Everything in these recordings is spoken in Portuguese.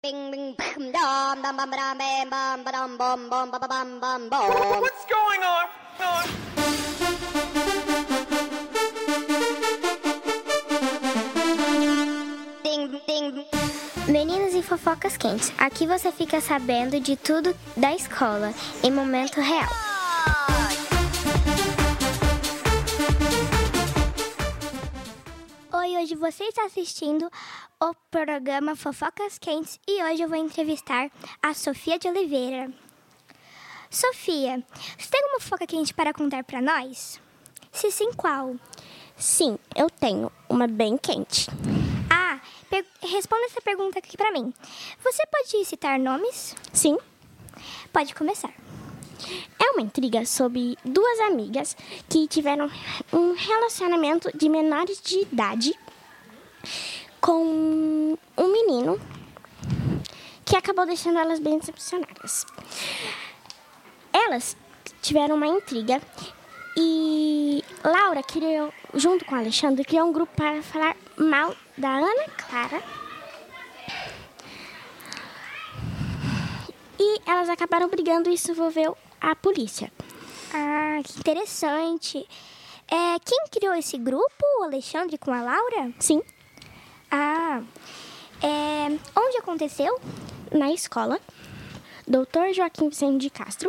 What's going on? Meninas e fofocas quentes. Aqui você fica sabendo de tudo da escola em momento real. Oi, hoje você está assistindo o programa Fofocas Quentes e hoje eu vou entrevistar a Sofia de Oliveira. Sofia, você tem alguma fofoca quente para contar para nós? Se sim, qual? Sim, eu tenho uma bem quente. Responda essa pergunta aqui para mim. Você pode citar nomes? Sim. Pode começar. É uma intriga sobre duas amigas que tiveram um relacionamento de menores de idade com um menino que acabou deixando elas bem decepcionadas. Elas tiveram uma intriga e Laura criou, junto com Alexandre, criou um grupo para falar mal da Ana Clara. E elas acabaram brigando e isso envolveu a polícia. Ah, que interessante. Quem criou esse grupo? O Alexandre com a Laura? Sim. Onde aconteceu? Na escola. Dr. Joaquim Vicente de Castro.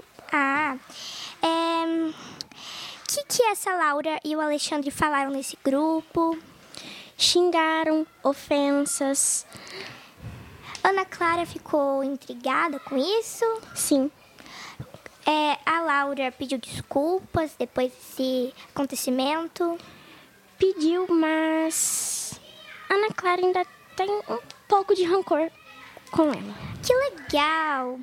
Que essa Laura e o Alexandre falaram nesse grupo? Xingaram, ofensas. Ana Clara ficou intrigada com isso? Sim. A Laura pediu desculpas depois desse acontecimento? Pediu, mas Ana Clara ainda tem um pouco de rancor com ela. Que legal!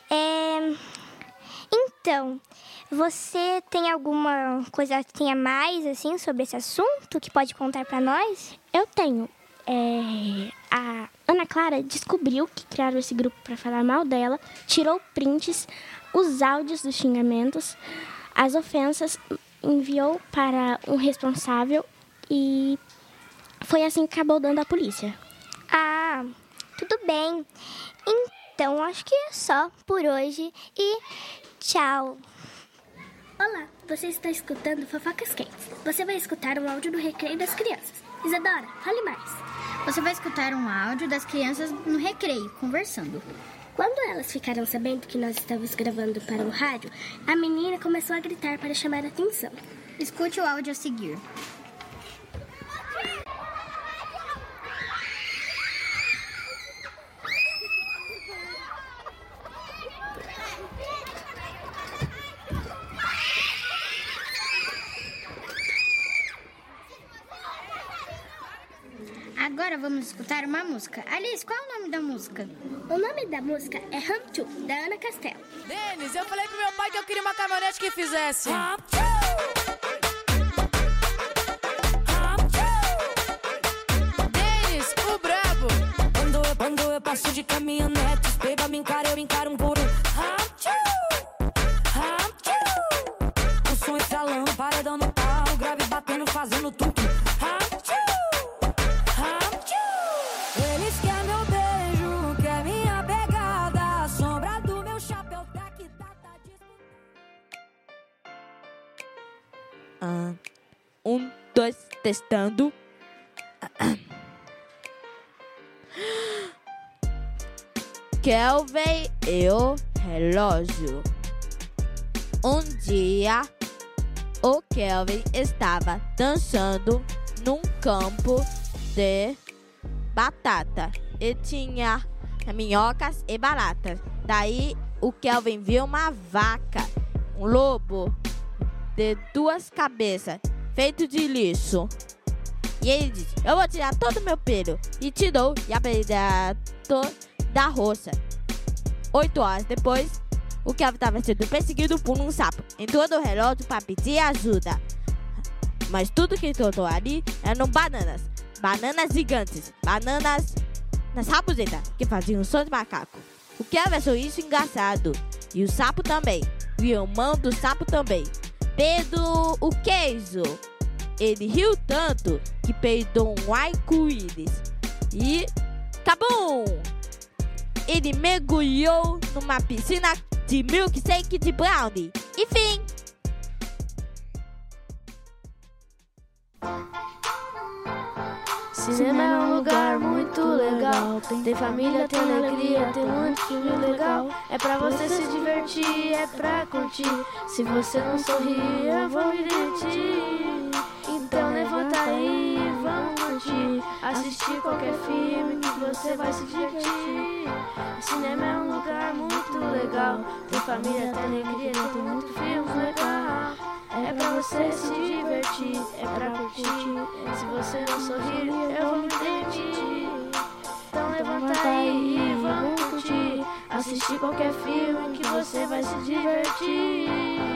Então, você tem alguma coisa que tenha mais assim sobre esse assunto que pode contar para nós? Eu tenho. A Ana Clara descobriu que criaram esse grupo para falar mal dela, tirou prints, os áudios dos xingamentos, as ofensas, enviou para um responsável e foi assim que acabou dando à polícia. Tudo bem. Então, acho que é só por hoje e tchau. Olá, você está escutando Fofocas Quentes. Você vai escutar um áudio do Recreio das Crianças. Isadora, fale mais. Você vai escutar um áudio das crianças no recreio, conversando. Quando elas ficaram sabendo que nós estávamos gravando para o rádio, a menina começou a gritar para chamar a atenção. Escute o áudio a seguir. Agora vamos escutar uma música. Alice, qual é o nome da música? O nome da música é Hum 2, da Ana Castelo. Denis, eu falei pro meu pai que eu queria uma caminhonete que fizesse. Denis, o brabo. Quando eu passo de caminhonete, os beba me encaram, eu encaro um por um. O som estralando, paredão no pau, grave batendo, fazendo tum-tum. Eles querem meu beijo, quer minha pegada, a sombra do meu chapéu tá que tá disputando. 2, testando. Kelvin e o relógio. Um dia, o Kelvin estava dançando num campo de batata e tinha minhocas e baratas. Daí o Kelvin viu uma vaca, um lobo de 2 cabeças, feito de lixo. E ele disse: eu vou tirar todo o meu pelo. E tirou e apedreou da roça. 8 horas depois, o Kelvin estava sendo perseguido por um sapo. Entrou no relógio para pedir ajuda. Mas tudo que encontrou ali eram bananas. Bananas gigantes. Bananas rabuzentas, que faziam som de macaco. O Kelvin achou isso engraçado. E o sapo também. E o irmão do sapo também. Pedro o queijo. Ele riu tanto que peidou um arco-íris. E... cabum! ele mergulhou numa piscina de milkshake de brownie. Enfim. Cinema é um lugar muito legal. Tem família, tem alegria, tem muito filme legal. É pra você se divertir, é pra curtir. Se você não sorrir, eu vou me demitir. Então levanta aí, vamos curtir. Assistir qualquer filme que você vai se divertir. Cinema é um lugar muito legal. Tem família, tem alegria, tem muito filme legal. É pra você se divertir, é pra curtir. Se você não sorrir, eu vou me demitir. Então levanta aí e vamos curtir. Assistir qualquer filme que você vai se divertir.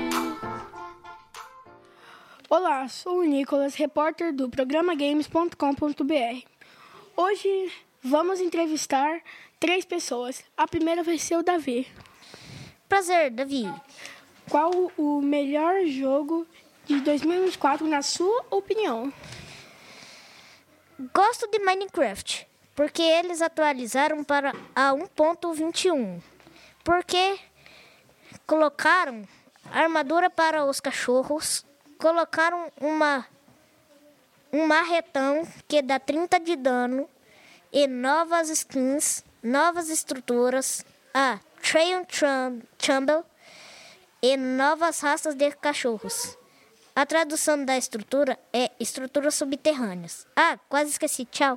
Olá, sou o Nicolas, repórter do programa games.com.br. Hoje vamos entrevistar 3 pessoas. A primeira vai ser o Davi. Prazer, Davi. Qual o melhor jogo de 2024, na sua opinião? Gosto de Minecraft, porque eles atualizaram para a 1.21. Porque colocaram armadura para os cachorros, colocaram um marretão que dá 30 de dano e novas skins, novas estruturas, a Trail Tumble e novas raças de cachorros. A tradução da estrutura é estruturas subterrâneas. Ah, quase esqueci. Tchau.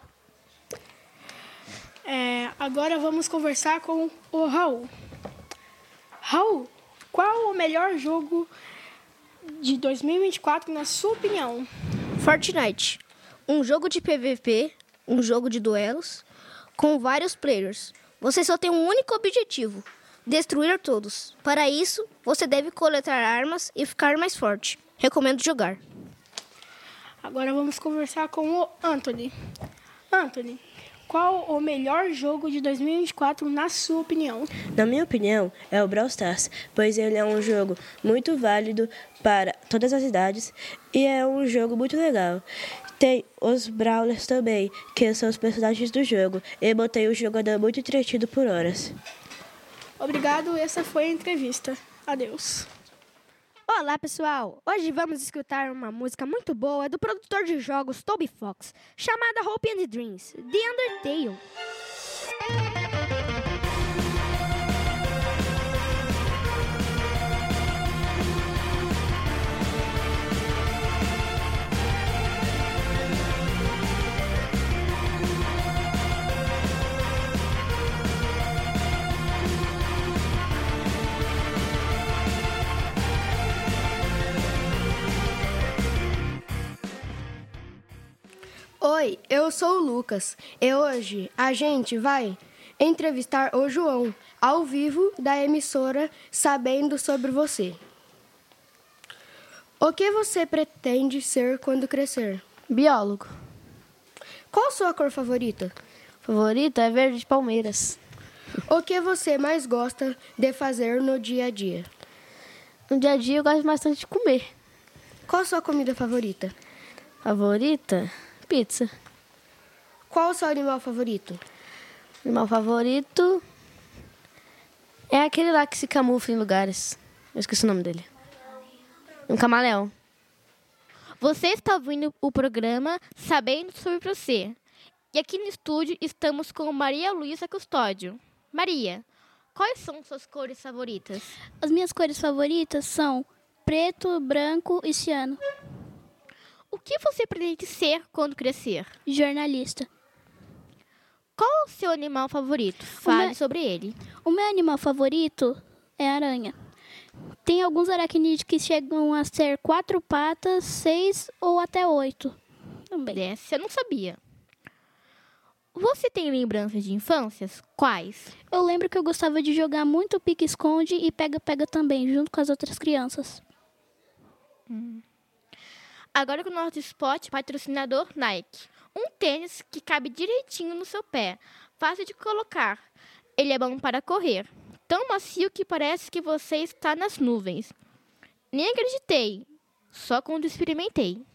Agora vamos conversar com o Raul. Raul, qual o melhor jogo de 2024, na sua opinião? Fortnite. Um jogo de PVP, um jogo de duelos, com vários players. Você só tem um único objetivo: destruir todos. Para isso, você deve coletar armas e ficar mais forte. Recomendo jogar. Agora vamos conversar com o Anthony. Anthony, qual o melhor jogo de 2024, na sua opinião? Na minha opinião, é o Brawl Stars, pois ele é um jogo muito válido para todas as idades e é um jogo muito legal. Tem os Brawlers também, que são os personagens do jogo, e botei o jogador muito entretido por horas. Obrigado, essa foi a entrevista. Adeus. Olá, pessoal! Hoje vamos escutar uma música muito boa do produtor de jogos Toby Fox, chamada Hope and Dreams, The Undertale. Oi, eu sou o Lucas e hoje a gente vai entrevistar o João, ao vivo da emissora Sabendo Sobre Você. O que você pretende ser quando crescer? Biólogo. Qual sua cor favorita? Favorita é verde de palmeiras. O que você mais gosta de fazer no dia a dia? No dia a dia eu gosto bastante de comer. Qual sua comida favorita? Favorita? Pizza. Qual o seu animal favorito? Animal favorito é aquele lá que se camufla em lugares. Eu esqueci o nome dele. Um camaleão. Você está ouvindo o programa Sabendo Sobre Você. E aqui no estúdio estamos com Maria Luísa Custódio. Maria, quais são suas cores favoritas? As minhas cores favoritas são preto, branco e ciano. O que você pretende ser quando crescer? Jornalista. Qual é o seu animal favorito? Fale sobre ele. O meu animal favorito é a aranha. Tem alguns aracnídeos que chegam a ser 4 patas, 6 ou até 8. Também. Essa eu não sabia. Você tem lembranças de infâncias? Quais? Eu lembro que eu gostava de jogar muito pique-esconde e pega-pega também, junto com as outras crianças. Agora com o nosso spot patrocinador Nike. Um tênis que cabe direitinho no seu pé. Fácil de colocar. Ele é bom para correr. Tão macio que parece que você está nas nuvens. Nem acreditei. Só quando experimentei.